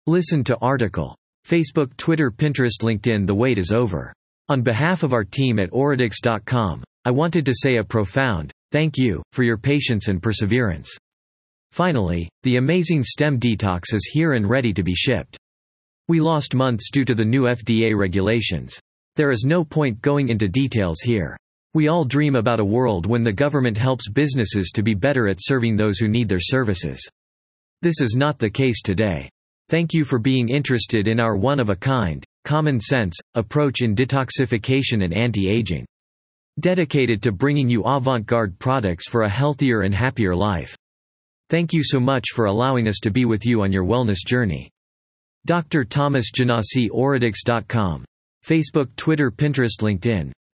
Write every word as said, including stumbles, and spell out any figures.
Listen to article. Facebook, Twitter, Pinterest, LinkedIn. The wait is over. On behalf of our team at Oradix dot com, I wanted to say a profound thank you for your patience and perseverance. Finally, the amazing STEM Detox is here and ready to be shipped. We lost months due to the new F D A regulations. There is no point going into details here. We all dream about a world when the government helps businesses to be better at serving those who need their services. This is not the case today. Thank you for being interested in our one-of-a-kind, common-sense approach in detoxification and anti-aging. Dedicated to bringing you avant-garde products for a healthier and happier life. Thank you so much for allowing us to be with you on your wellness journey. Doctor Thomas Janasi, Oradix dot com. Facebook, Twitter, Pinterest, LinkedIn.